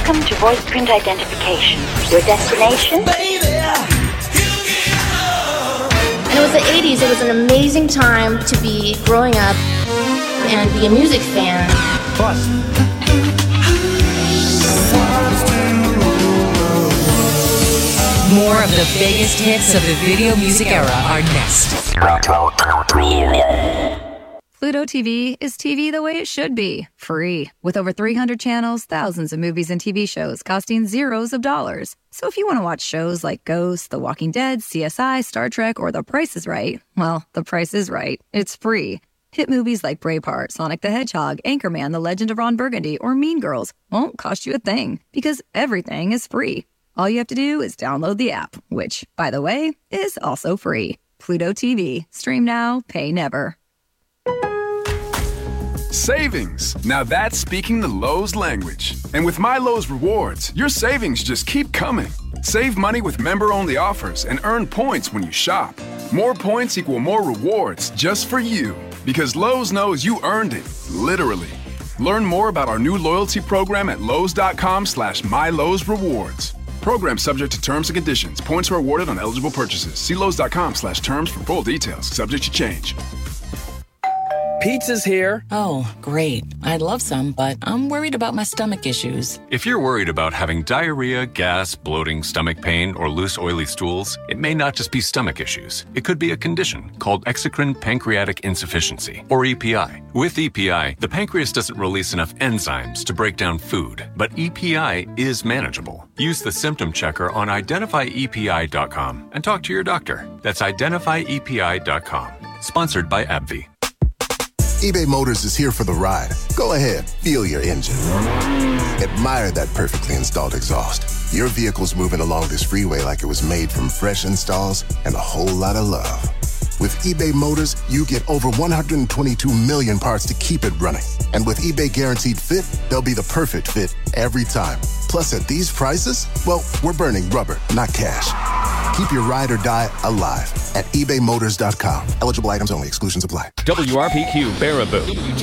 Welcome to voice print identification. Your destination? And it was the 80s. It was an amazing time to be growing up and be a music fan. Plus. More of the biggest hits of the video music era are next. Pluto TV is TV the way it should be, free. With over 300 channels, thousands of movies and TV shows costing zeros of dollars. So if you want to watch shows like Ghost, The Walking Dead, CSI, Star Trek, or The Price is Right, well, The Price is Right. It's free. Hit movies like Braveheart, Sonic the Hedgehog, Anchorman, The Legend of Ron Burgundy, or Mean Girls won't cost you a thing, because everything is free. All you have to do is download the app, which, by the way, is also free. Pluto TV. Stream now, pay never. Savings. Now that's speaking the Lowe's language. And with My Lowe's Rewards, your savings just keep coming. Save money with member-only offers and earn points when you shop. More points equal more rewards just for you. Because Lowe's knows you earned it, literally. Learn more about our new loyalty program at lowes.com/MyLowe'sRewards. Program subject to terms and conditions. Points are awarded on eligible purchases. See lowes.com/terms for full details. Subject to change. Pizza's here. Oh, great. I'd love some, but I'm worried about my stomach issues. If you're worried about having diarrhea, gas, bloating, stomach pain, or loose, oily stools, it may not just be stomach issues. It could be a condition called exocrine pancreatic insufficiency, or EPI. With EPI, the pancreas doesn't release enough enzymes to break down food, but EPI is manageable. Use the symptom checker on identifyepi.com and talk to your doctor. That's identifyepi.com. Sponsored by AbbVie. eBay Motors is here for the ride. Go ahead, feel your engine. Admire that perfectly installed exhaust. Your vehicle's moving along this freeway like it was made from fresh installs and a whole lot of love. With eBay Motors, you get over 122 million parts to keep it running. And with eBay Guaranteed Fit, they'll be the perfect fit every time. Plus, at these prices, well, we're burning rubber, not cash. Keep your ride or die alive at ebaymotors.com. Eligible items only. Exclusions apply. WRPQ Baraboo.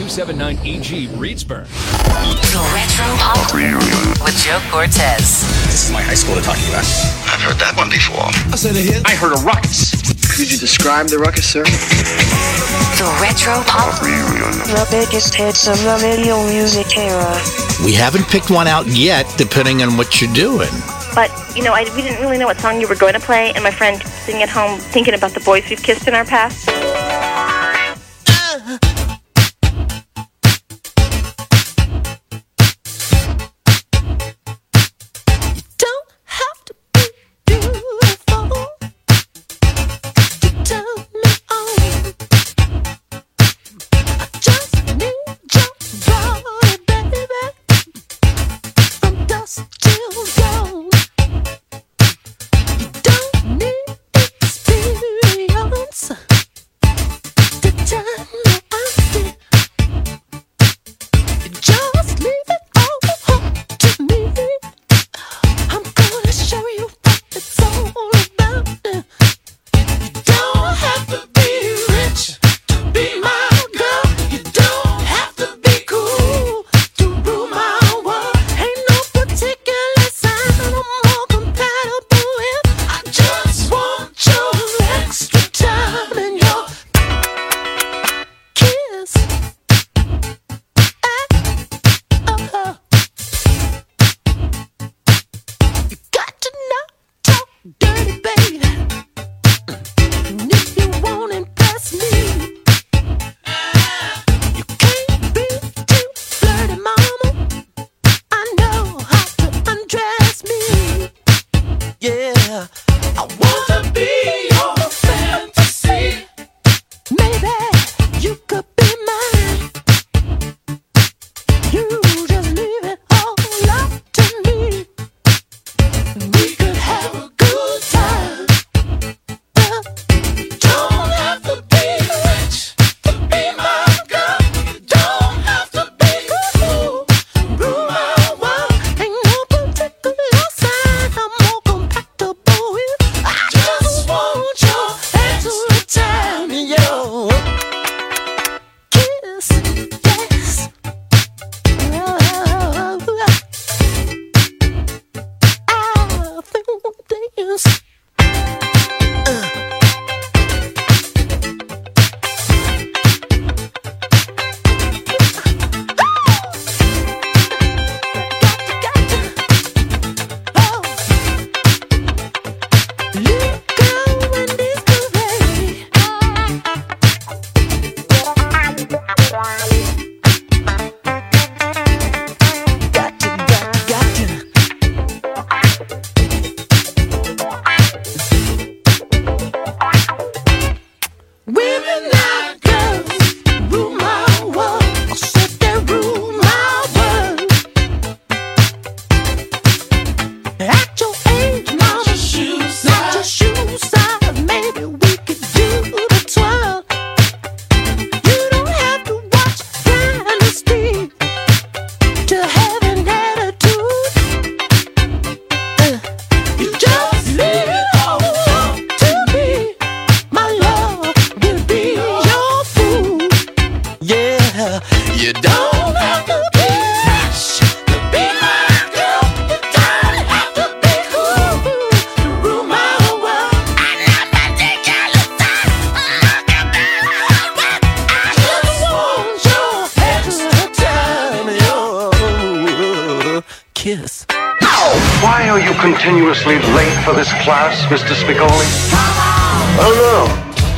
W279EG Reedsburg. The Retro Pop Reunion with Joe Cortez. This is my high school they're talking about. I've heard that one before. I said a hit. I heard a ruckus. Could you describe the ruckus, sir? The Retro Pop Reunion. The biggest hits of the video music era. We haven't picked one out yet, depending on what you're doing. But, you know, we didn't really know what song you were going to play, and my friend sitting at home thinking about the boys we've kissed in our past. Time Yeah, you don't have to be rich to be my girl. You don't have to be cool to rule my world. I never take your time. I just want your extra time, your kiss. Why are you continuously late for this class, Mr. Spicoli? Oh no.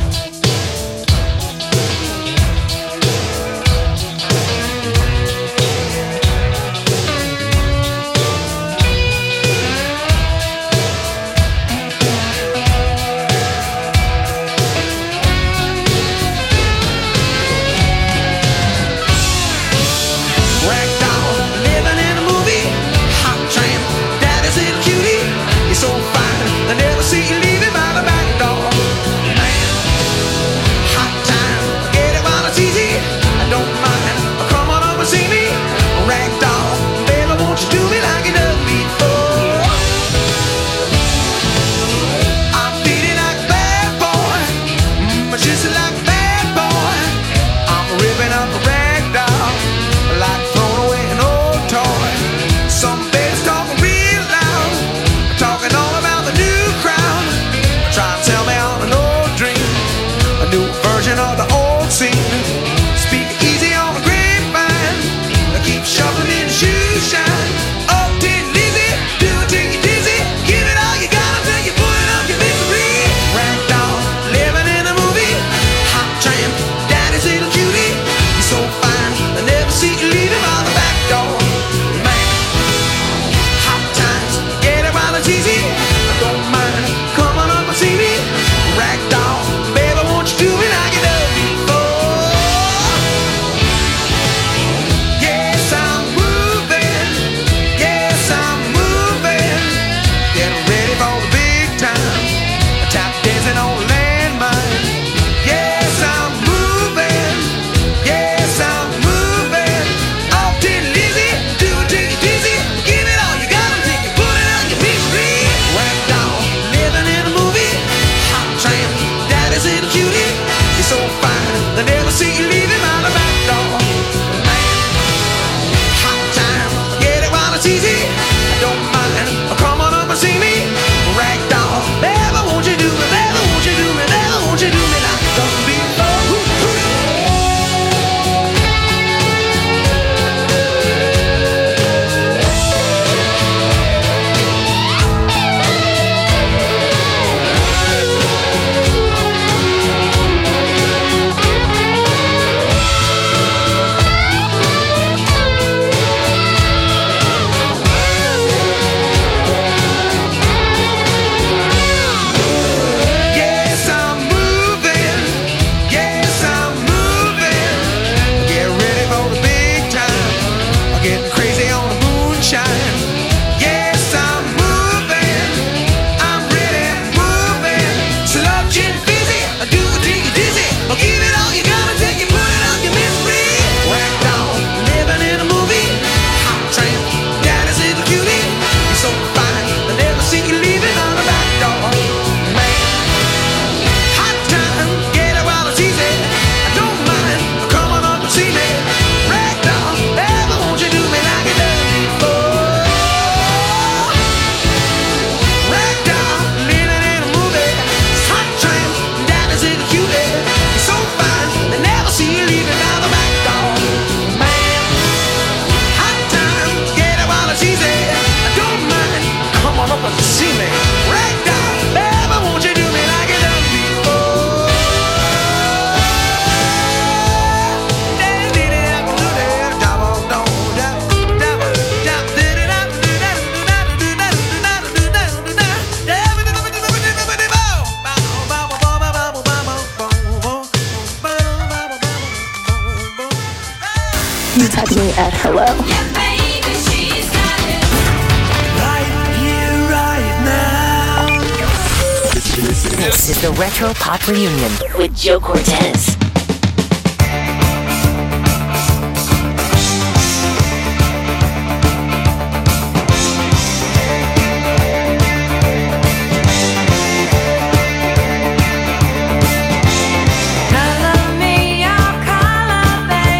You type me at hello. This is the Retro Pop Reunion with Joe Cortez. Color me your color, baby.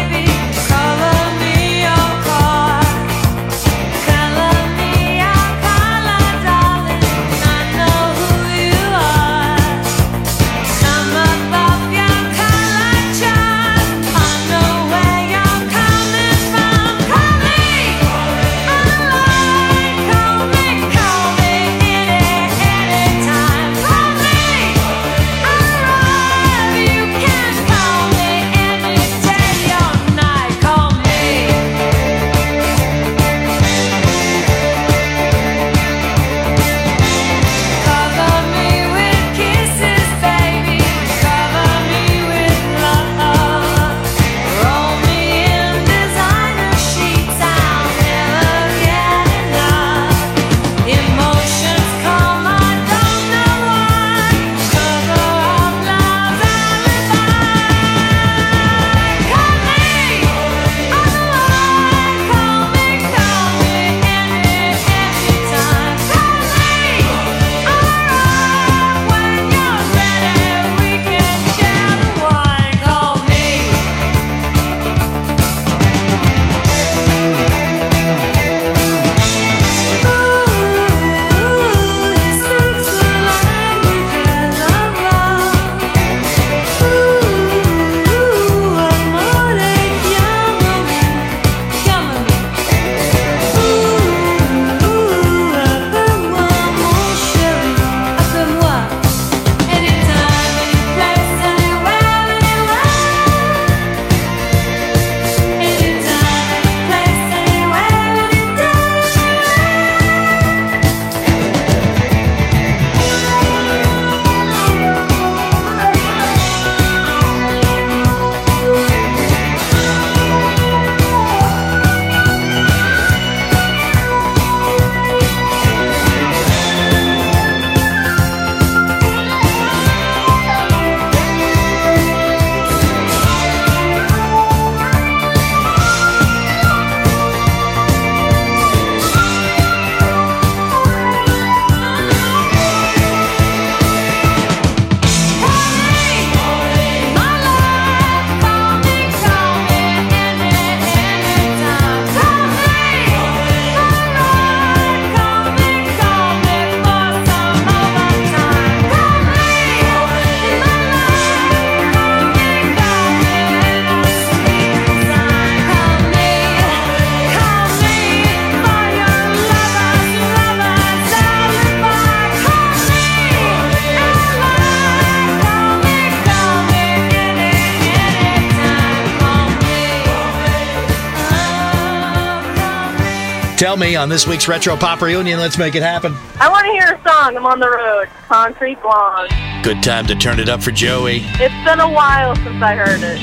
Tell me on this week's Retro Pop Reunion, let's make it happen. I want to hear a song. I'm on the road. Concrete Blonde. Good time to turn it up for Joey. It's been a while since I heard it.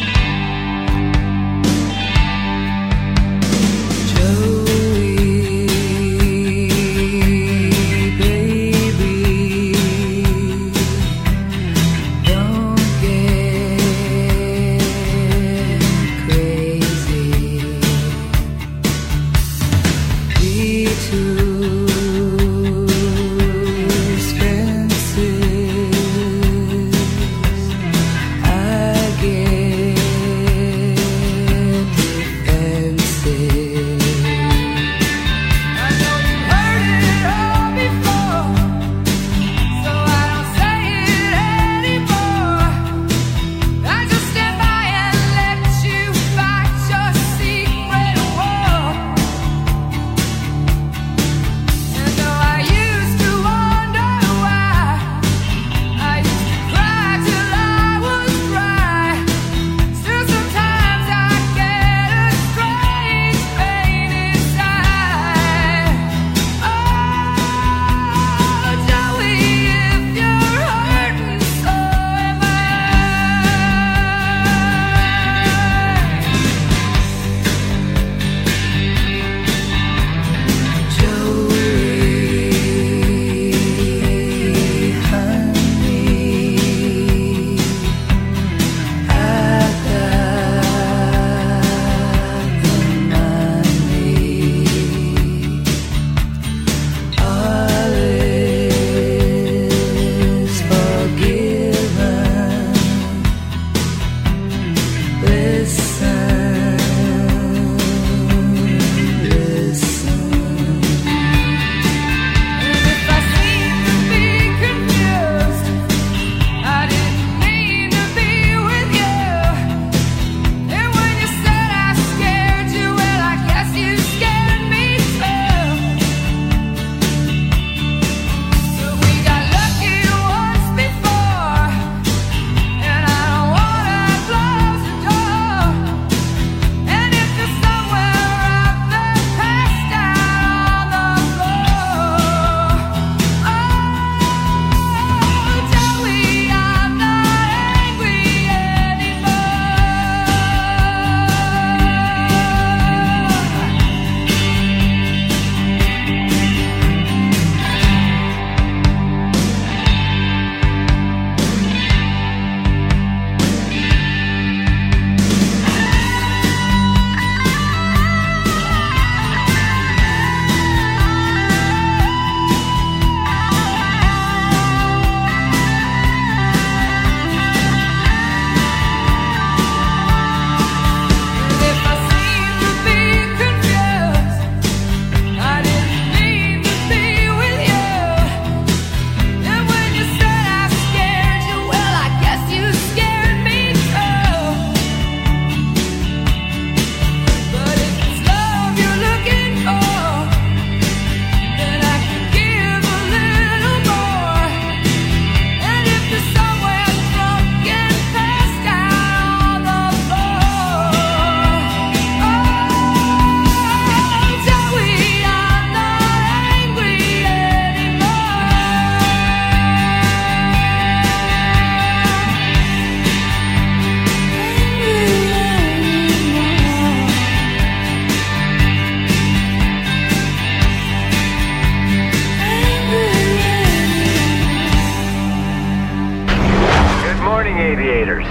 aviators.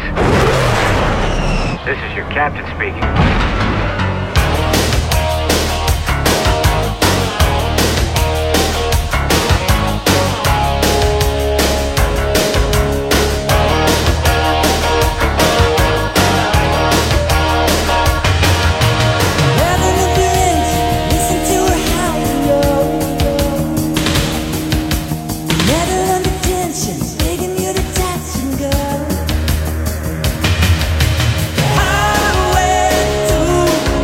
This is your captain speaking. Highway to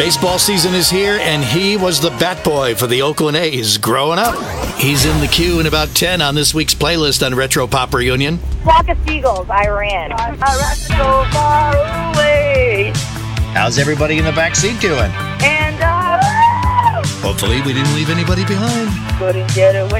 Baseball season is here, and he was the bat boy for the Oakland A's growing up. He's in the queue in about 10 on this week's playlist on Retro Pop Reunion. Flock of seagulls, I ran. I ran so far away. How's everybody in the back seat doing? And hopefully we didn't leave anybody behind. Couldn't get away.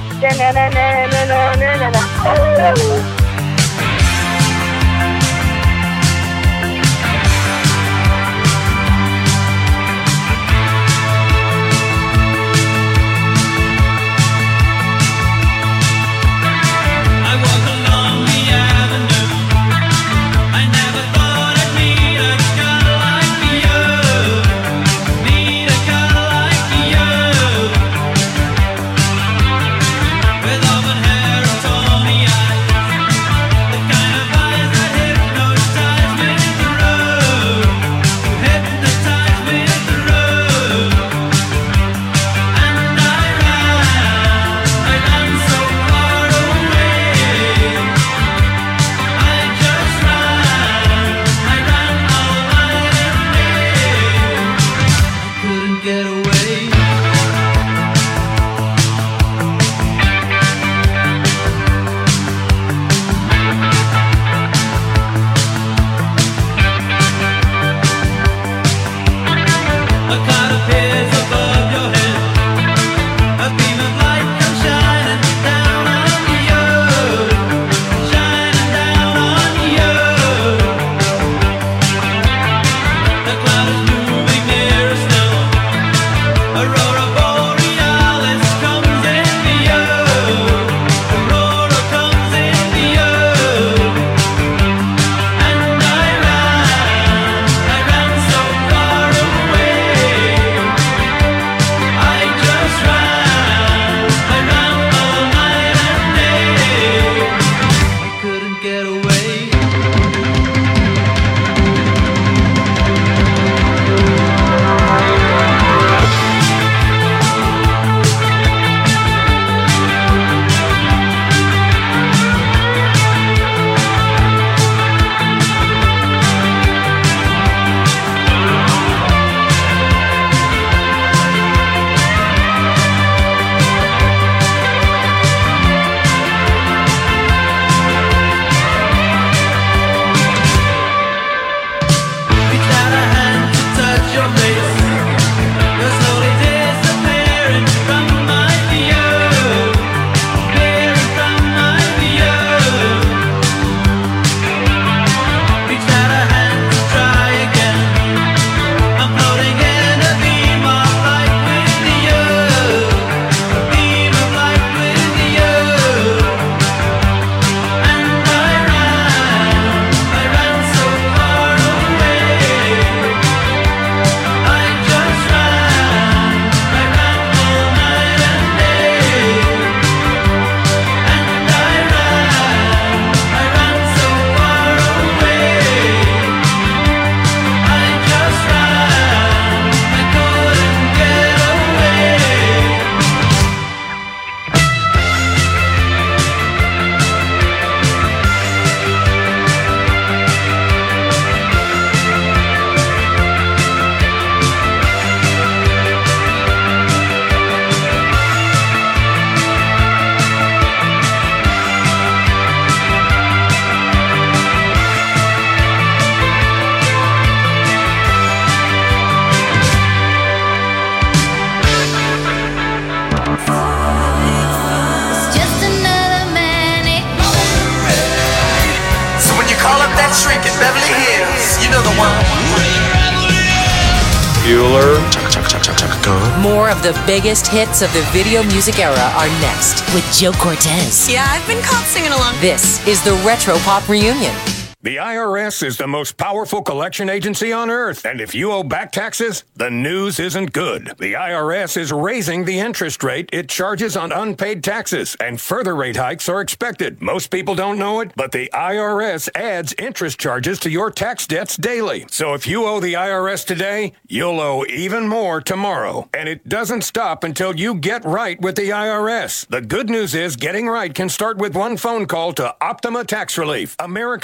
More of the biggest hits of the video music era are next with Joe Cortez. Yeah, I've been caught singing along. This is the Retro Pop Reunion. The IRS is the most powerful collection agency on earth, and if you owe back taxes, the news isn't good. The IRS is raising the interest rate it charges on unpaid taxes, and further rate hikes are expected. Most people don't know it, but the IRS adds interest charges to your tax debts daily. So if you owe the IRS today, you'll owe even more tomorrow. And it doesn't stop until you get right with the IRS. The good news is getting right can start with one phone call to Optima Tax Relief, America's #1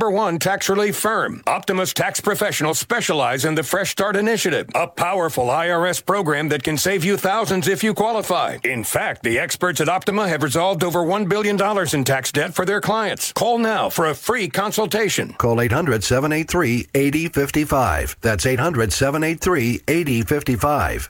#1 tax relief firm. Optima's tax professionals specialize in the Fresh Start Initiative, a powerful IRS program that can save you thousands if you qualify. In fact, the experts at Optima have resolved over $1 billion in tax debt for their clients. Call now for a free consultation. Call 800-783-8055. That's 800-783-8055.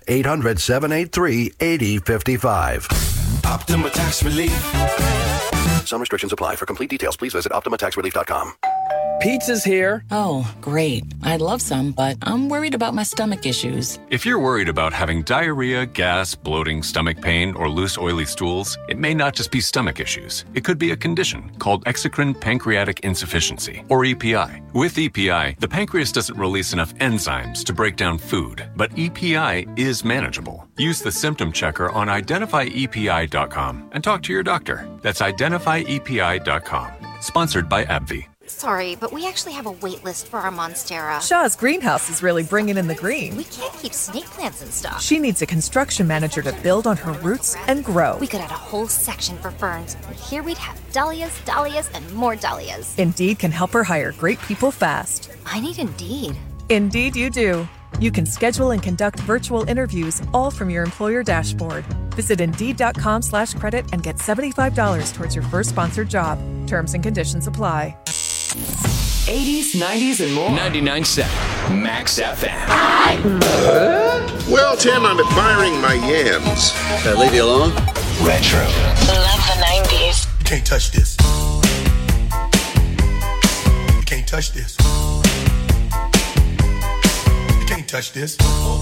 800-783-8055. Optima Tax Relief. Some restrictions apply. For complete details, please visit OptimaTaxRelief.com. Pizza's here. Oh, great. I'd love some, but I'm worried about my stomach issues. If you're worried about having diarrhea, gas, bloating, stomach pain, or loose, oily stools, it may not just be stomach issues. It could be a condition called exocrine pancreatic insufficiency, or EPI. With EPI, the pancreas doesn't release enough enzymes to break down food, but EPI is manageable. Use the symptom checker on identifyepi.com and talk to your doctor. That's identifyepi.com. Sponsored by AbbVie. Sorry, but we actually have a wait list for our Monstera. Shaw's greenhouse is really bringing in the green. We can't keep snake plants in stock. She needs a construction manager to build on her roots and grow. We could add a whole section for ferns, and here we'd have dahlias, dahlias, and more dahlias. Indeed can help her hire great people fast. I need Indeed. Indeed you do. You can schedule and conduct virtual interviews all from your employer dashboard. Visit Indeed.com/credit and get $75 towards your first sponsored job. Terms and conditions apply. 80s, 90s, and more. 99.7 Max FM. Well, Tim, I'm admiring my yams. Can I leave you alone? Retro. Love the 90s. You can't touch this. You can't touch this. You can't touch this.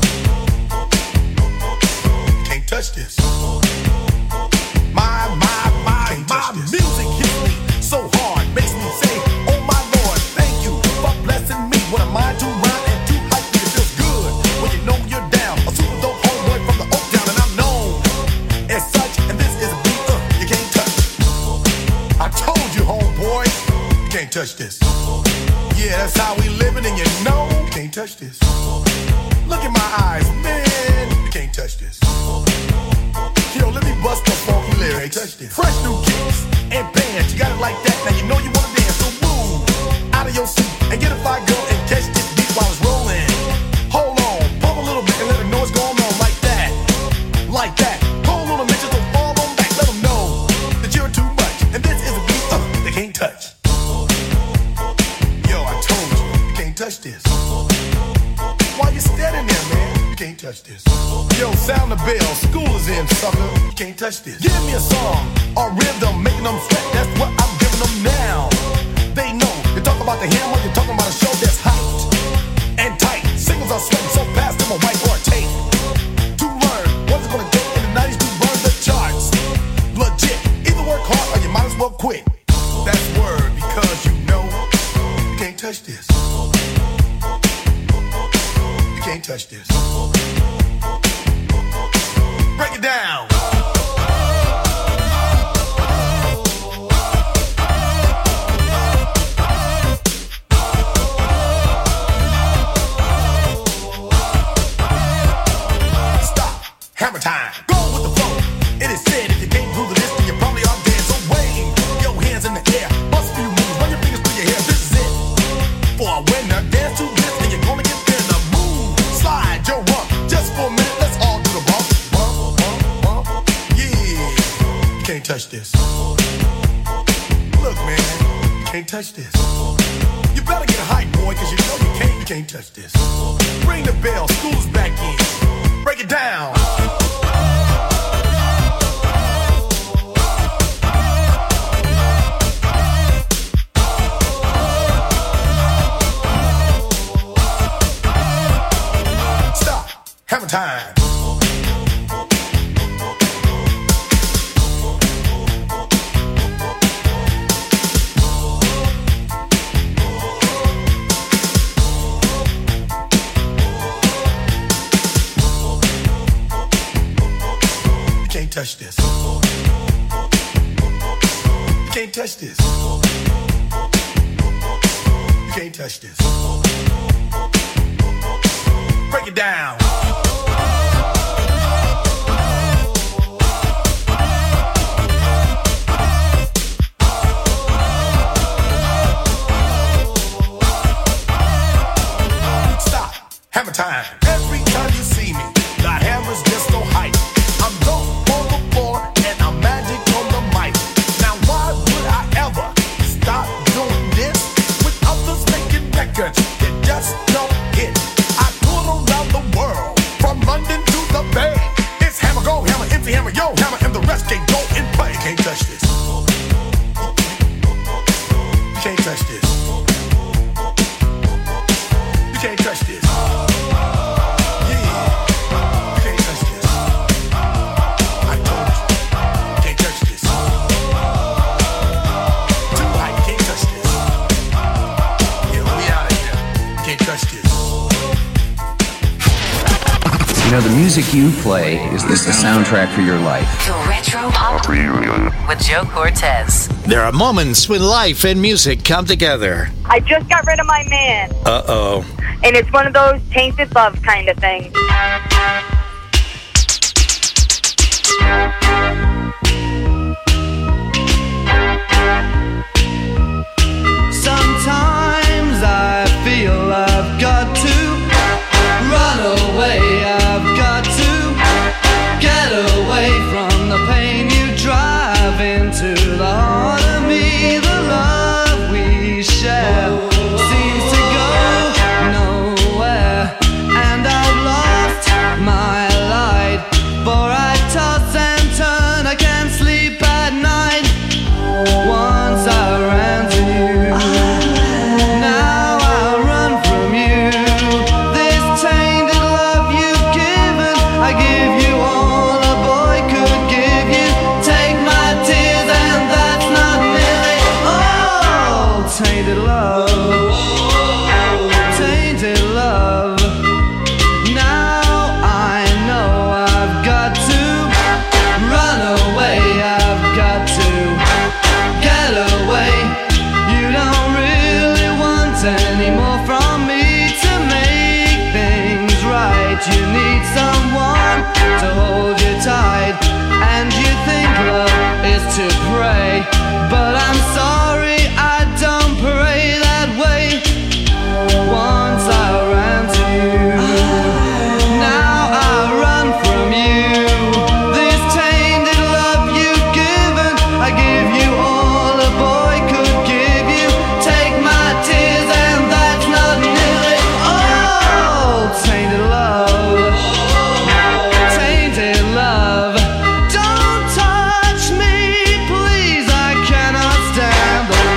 You can't touch this. My music hits me so hard, makes me say, oh my Lord, thank you for blessing me. What a mind to rhyme and to hype me. It feels good when you know you're down. A super dope homeboy from the Oak Town, and I'm known as such. And this is a beat you can't touch. I told you, homeboy, you can't touch this. Yeah, that's how we living, and you know you can't touch this. Look in my eyes, man, you can't touch this. Yo, let me bust the funky lyrics. Fresh new kicks and bands, you got it like that. Now you know you wanna dance, so move out of your seat and get a fire girl and catch this beat while it's rolling. Hold on, pump a little bit and let them know what's going on like that, like that. Hold on a minute, just don't fall on back. Let them know that you're too much, and this is a beat they can't touch. Yo, I told you, you can't touch this. Why you standing there, man? You can't touch this. Yo, sound the bell, school is in, sucker. You can't touch this. Give me a song or rhythm, making them sweat. That's what I'm giving them now. They know. You talk about the hammer, you're talking about a show that's hyped and tight. Singles are sweating so fast, them a whiteboard tape. To learn what's it gonna take in the 90s to burn the charts. Legit. Either work hard or you might as well quit. That's word, because you know you can't touch this. You can't touch this. Break it down. Stop. Hammer time. Go with the flow. It is said if you can't groove this, then you probably are dead. So wave your hands in the air. Bust a few moves. Run your fingers through your hair. This is it. For a winner, dance to this, and you're gonna get there. The move. Slide your rump. Just for a minute, let's all do the bump. Can't touch this. Look, man, you can't touch this. You better get hype, boy, cause you know you can't touch this. Ring the bell, school's back in. Break it down. Stop. Hammer time. Touch this. You can't touch this. You can't touch this. Break it down. touch this. You can't touch this. Yeah, you can't touch this. I told you, you can't touch this. Too high, you can't touch this. Yeah, we out of here. You can't touch this. You know, the music you play is the soundtrack for your life. The Retro Pop Reunion with Joe Cortez. There are moments when life and music come together. I just got rid of my man. Uh-oh. And it's one of those tainted love kind of things. Sometimes I feel I've got to run away. I've got to get away from the pain you drive into the heart of me. The love we share seems to go nowhere, and I've lost my light, for I toss and turn, I can't sleep at night. Once I ran to you, now I run from you. This tainted love you've given, I give you all a boy could give you. Take my tears and that's not nearly all. Tainted love, tainted love. Now I know I've got to run away. I've got to get away. You don't really want any more from me to make things right. You need someone to hold you tight, and you think love is to pray, but I'm sorry, I don't pray that way. Once I ran to you, now I run from you. This tainted love you've given, I give you all a boy could give you. Take my tears and that's not nearly all. Tainted love, tainted love. Don't touch me, please, I cannot stand the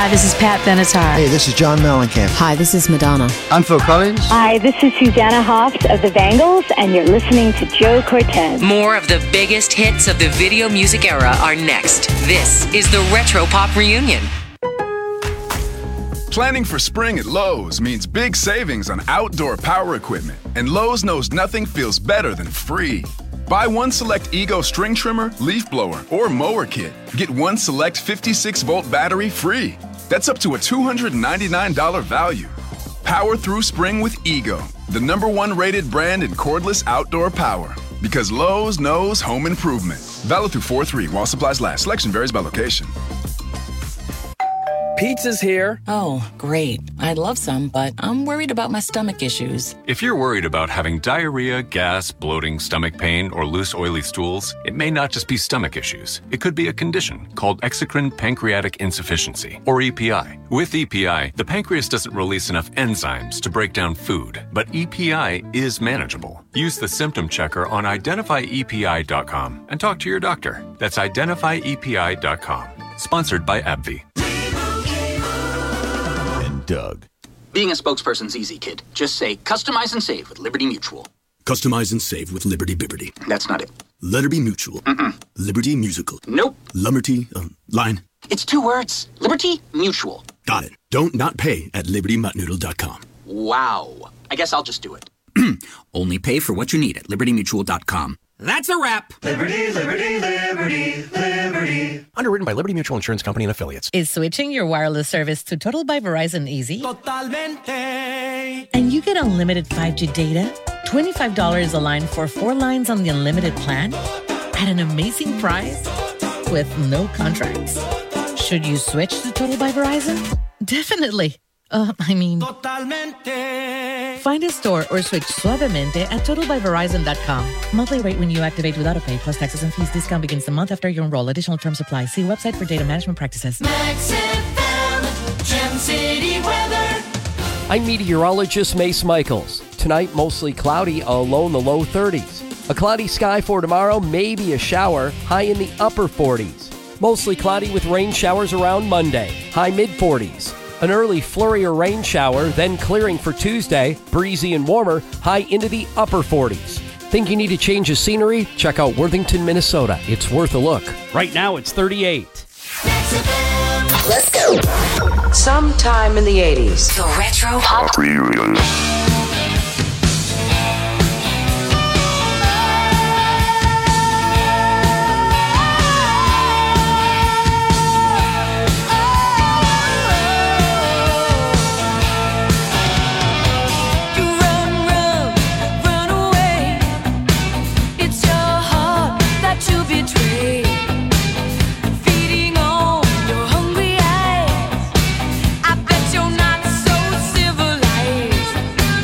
Hi, this is Pat Benatar. Hey, this is John Mellencamp. Hi, this is Madonna. I'm Phil Collins. Hi, this is Susanna Hoffs of the Bangles, and you're listening to Joe Cortez. More of the biggest hits of the video music era are next. This is the Retro Pop Reunion. Planning for spring at Lowe's means big savings on outdoor power equipment, and Lowe's knows nothing feels better than free. Buy one select Ego string trimmer, leaf blower, or mower kit. Get one select 56-volt battery free. That's up to a $299 value. Power through spring with Ego, the #1 rated brand in cordless outdoor power. Because Lowe's knows home improvement. Valid through 4/3 while supplies last. Selection varies by location. Pizza's here. Oh, great. I'd love some, but I'm worried about my stomach issues. If you're worried about having diarrhea, gas, bloating, stomach pain, or loose, oily stools, it may not just be stomach issues. It could be a condition called exocrine pancreatic insufficiency, or EPI. With EPI, the pancreas doesn't release enough enzymes to break down food, but EPI is manageable. Use the symptom checker on identifyepi.com and talk to your doctor. That's identifyepi.com. Sponsored by AbbVie. Doug. Being a spokesperson's easy, kid. Just say, customize and save with Liberty Mutual. Customize and save with Liberty Bibberty. That's not it. Liberty Mutual. Liberty Musical. Nope. Lumberty, line. It's 2 words. Liberty Mutual. Got it. Don't not pay at libertymuttnoodle.com. Wow. I guess I'll just do it. Only pay for what you need at libertymutual.com. That's a wrap. Liberty, liberty, liberty, liberty. Underwritten by Liberty Mutual Insurance Company and Affiliates. Is switching your wireless service to Total by Verizon easy? Totalmente. And you get unlimited 5G data, $25 a line for 4 lines on the unlimited plan, at an amazing price, with no contracts. Should you switch to Total by Verizon? Definitely. Totalmente. Find a store or switch suavemente at totalbyverizon.com. Monthly rate when you activate without a pay, plus taxes and fees. Discount begins the month after you enroll. Additional terms apply. See website for data management practices. Max FM, Gem City weather. I'm meteorologist Mace Michaels. Tonight, mostly cloudy, a low in the low 30s. A cloudy sky for tomorrow, maybe a shower, high in the upper 40s. Mostly cloudy with rain showers around Monday, high mid-40s. An early flurry or rain shower, then clearing for Tuesday, breezy and warmer, high into the upper 40s. Think you need a change of scenery? Check out Worthington, Minnesota. It's worth a look. Right now, it's 38. Let's go. Sometime in the 80s. The Retro Pop Reunion. I bet you're not so civilized.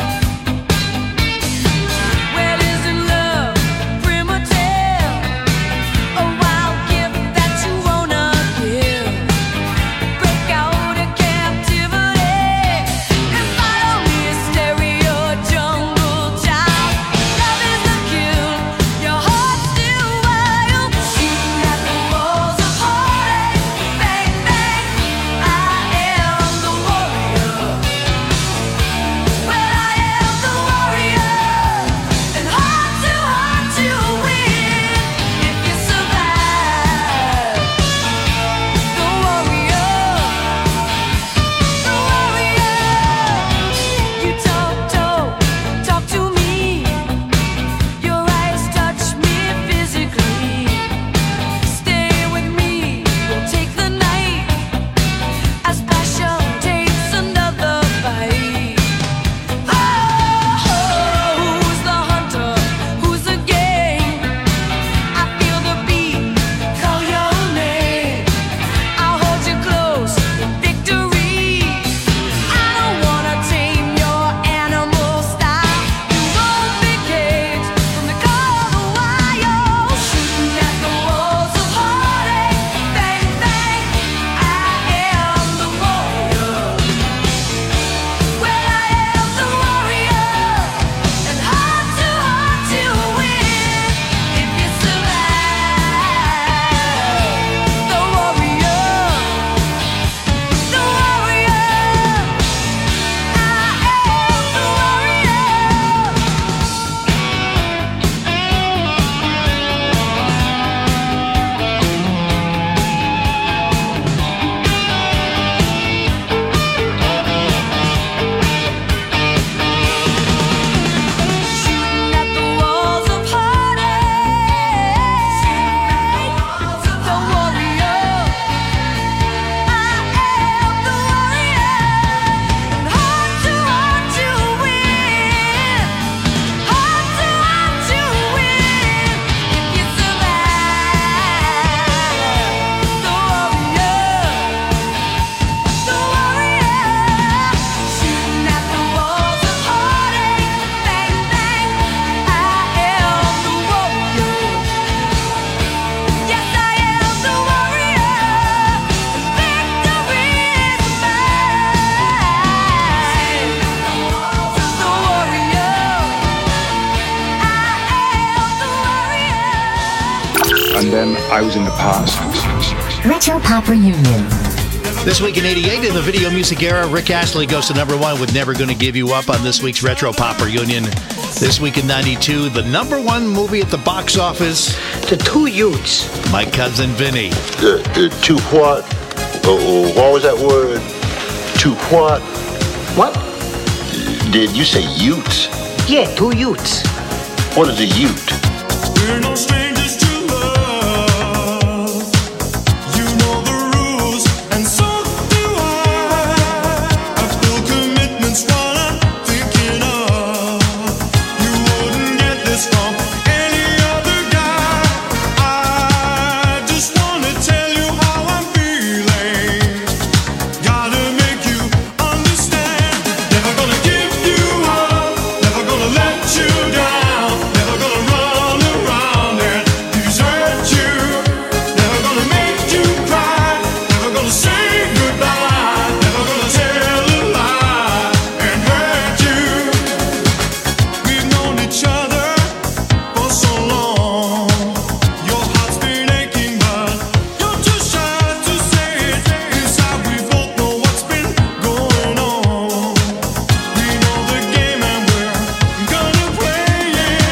and then I was in the past. Retro Pop Reunion. This week in 88, in the video music era, Rick Astley goes to number 1 with Never Gonna Give You Up on this week's Retro Pop Reunion. This week in 92, the number 1 movie at the box office. The Two Youths. My Cousin Vinny. The two what? What was that word? Two what? What? Did you say Utes? Yeah, Two Youths. What is a Ute? We're no strangers to love. You know the rules, and so do I. I feel commitment's what I'm thinking of. You wouldn't get this from any other guy. I just wanna tell you how I'm feeling. Gotta make you understand. Never gonna give you up. Never gonna let you down. Never gonna run around and desert you. Never gonna make you cry. Never gonna say goodbye. Never gonna tell a lie and hurt you. We've known each other for so long. Your heart's been aching, but you're too shy to say it. Inside we both know what's been going on. We know the game and we're gonna play it.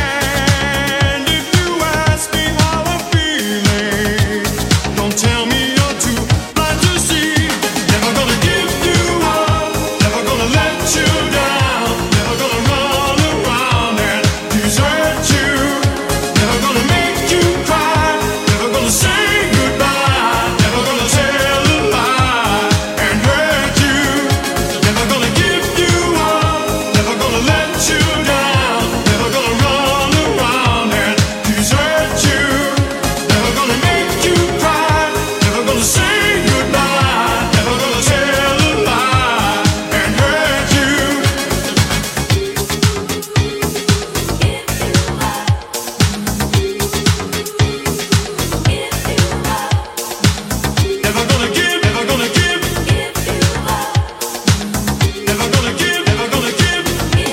And if you ask me how I'm feeling, don't tell me you're too blind to see. Never gonna give you up. Never gonna let you down. Never gonna run around and desert you. Never gonna make you cry. Never gonna say goodbye. Never gonna tell a lie and hurt you. Never gonna give you up. Never gonna let you down. Never gonna run around and desert you. Never gonna make you cry. Never gonna say goodbye. Never gonna tell a lie and hurt you. Never gonna give, never gonna give. Never gonna give, never gonna give.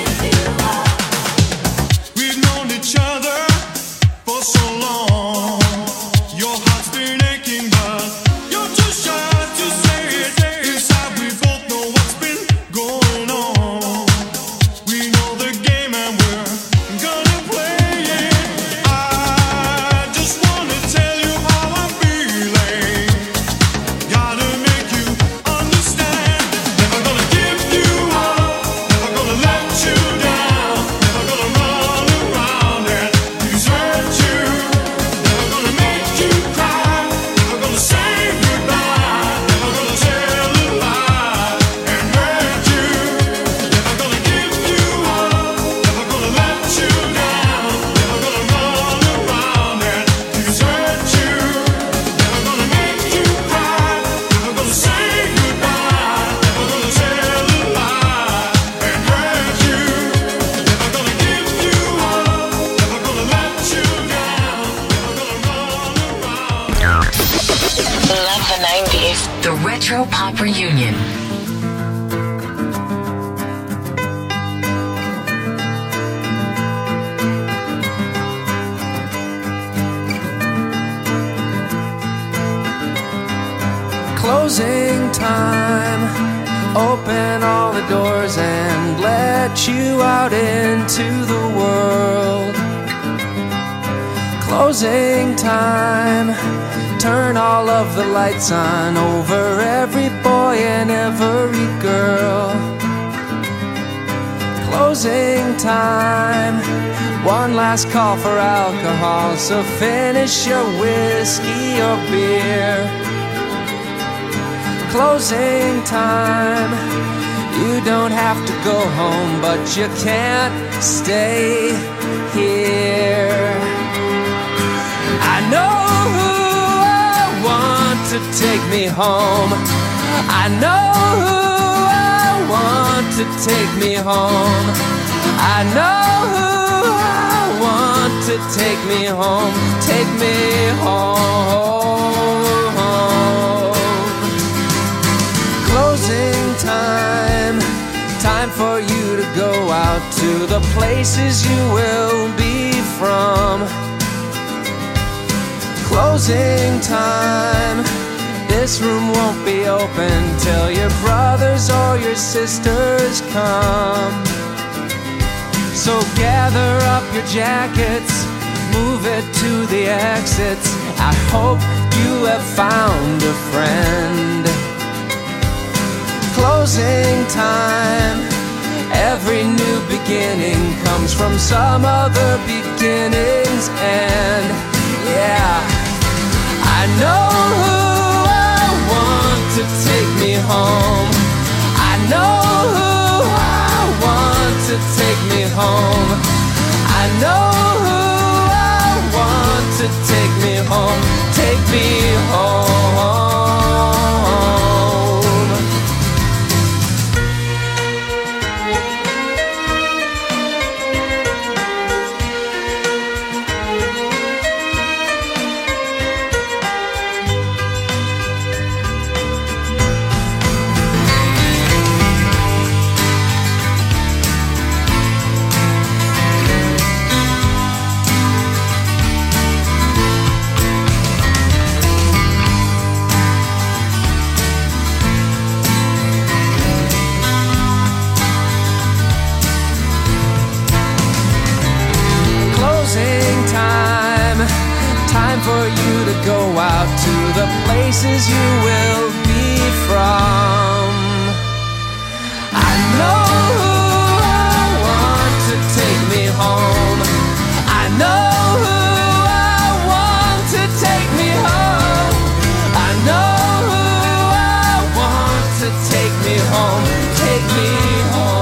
We've known each other for so long. Your heart's been aching, but you're too shy to say it. Inside we both know what's been going on. We know the game and we're gonna play it. I just wanna tell you how I'm feeling. Gotta make you understand. Never gonna give you up. Never gonna let you down. Never gonna run around and desert you. Never gonna make you cry. Never gonna say goodbye. Never gonna tell a lie and hurt you. Never gonna give you up. Never gonna let you down. Never gonna run around and desert you. Never gonna make you cry. Never gonna say goodbye. Never gonna tell a lie and hurt you. Never gonna give you up. Never gonna let you down. Never gonna run around. Love the 90s. The Retro Pop Reunion. Closing time. Open all the doors and let you out into the world. Closing time. Turn all of the lights on over every boy and every girl. Closing time. One last call for alcohol, so finish your whiskey or beer. Closing time. You don't have to go home, but you can't stay here. I know who I want to take me home. I know who I want to take me home. I know who I want to take me home. Take me home. Closing time. Time for you to go out to the places you will be from. Closing time. This room won't be open till your brothers or your sisters come. So gather up your jackets, move it to the exits. I hope you have found a friend. Closing time. Every new beginning comes from some other beginning's end. Yeah, I know who I want to take me home. I know who I want to take me home. I know who I want to take me home. Take me home. Time for you to go out to the places you will be from. I know who I want to take me home. I know who I want to take me home. I know who I want to take me home. Take me home.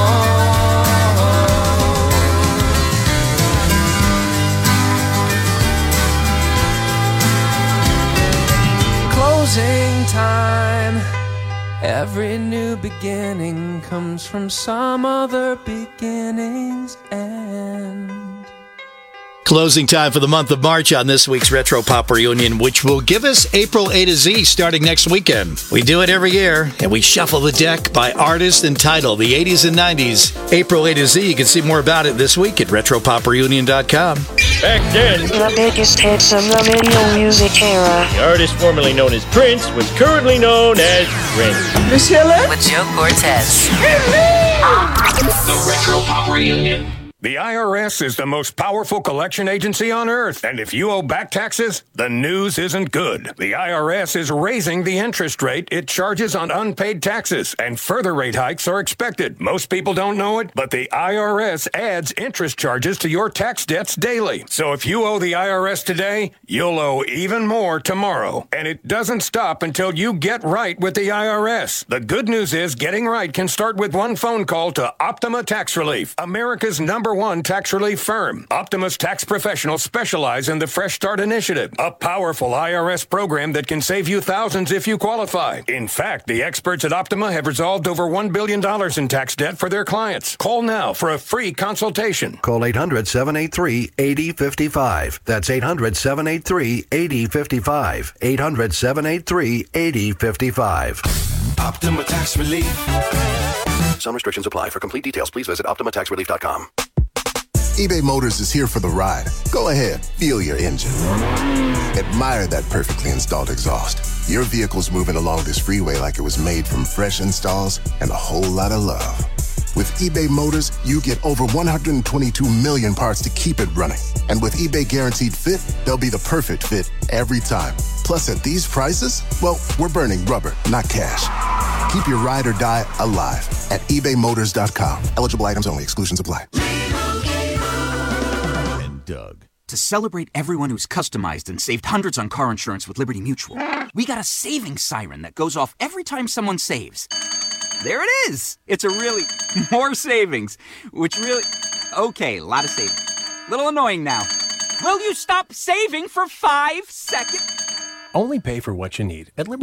Closing time. Every new beginning comes from some other beginning's end. Closing time for the month of March on this week's Retro Pop Reunion, which will give us April A to Z starting next weekend. We do it every year, and we shuffle the deck by artist and title, the 80s and 90s. April A to Z, you can see more about it this week at RetroPopReunion.com. Back then, the biggest hits of the video music era. The artist formerly known as Prince was currently known as Prince. Miss Helen? With Joe Cortez. The Retro Pop Reunion. The IRS is the most powerful collection agency on earth, and if you owe back taxes, the news isn't good. The IRS is raising the interest rate it charges on unpaid taxes, and further rate hikes are expected. Most people don't know it, but the IRS adds interest charges to your tax debts daily. So if you owe the IRS today, you'll owe even more tomorrow. And it doesn't stop until you get right with the IRS. The good news is getting right can start with one phone call to Optima Tax Relief, America's #1 tax relief firm. Optima's tax professionals specialize in the Fresh Start Initiative, a powerful IRS program that can save you thousands if you qualify. In fact, the experts at Optima have resolved over $1 billion in tax debt for their clients. Call now for a free consultation. Call 800-783-8055. That's 800-783-8055. 800-783-8055. Optima Tax Relief. Some restrictions apply. For complete details, please visit OptimaTaxRelief.com. eBay Motors is here for the ride. Go ahead, feel your engine. Admire that perfectly installed exhaust. Your vehicle's moving along this freeway like it was made from fresh installs and a whole lot of love. With eBay Motors, you get over 122 million parts to keep it running. And with eBay Guaranteed Fit, they'll be the perfect fit every time. Plus, at these prices, well, we're burning rubber, not cash. Keep your ride or die alive at ebaymotors.com. Eligible items only. Exclusions apply. Doug. To celebrate everyone who's customized and saved hundreds on car insurance with Liberty Mutual, we got a savings siren that goes off every time someone saves. There it is! It's a really more savings, which really... Okay, a lot of savings. Little annoying now. Will you stop saving for 5 seconds? Only pay for what you need at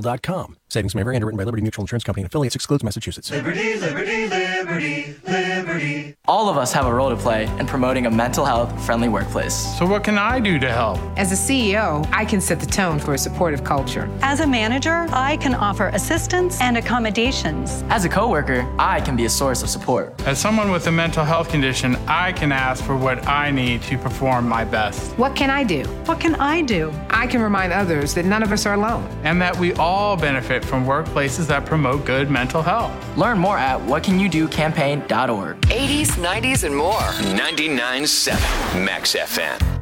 LibertyMutual.com. Savings may vary. Underwritten by Liberty Mutual Insurance Company and affiliates. Excludes Massachusetts. Liberty, liberty, liberty, liberty. Liberty. All of us have a role to play in promoting a mental health friendly workplace. So what can I do to help? As a CEO, I can set the tone for a supportive culture. As a manager, I can offer assistance and accommodations. As a coworker, I can be a source of support. As someone with a mental health condition, I can ask for what I need to perform my best. What can I do? What can I do? I can remind others that none of us are alone. And that we all benefit from workplaces that promote good mental health. Learn more at whatcanyoudocampaign.org. 80s, 90s, and more. 99.7 Max FM.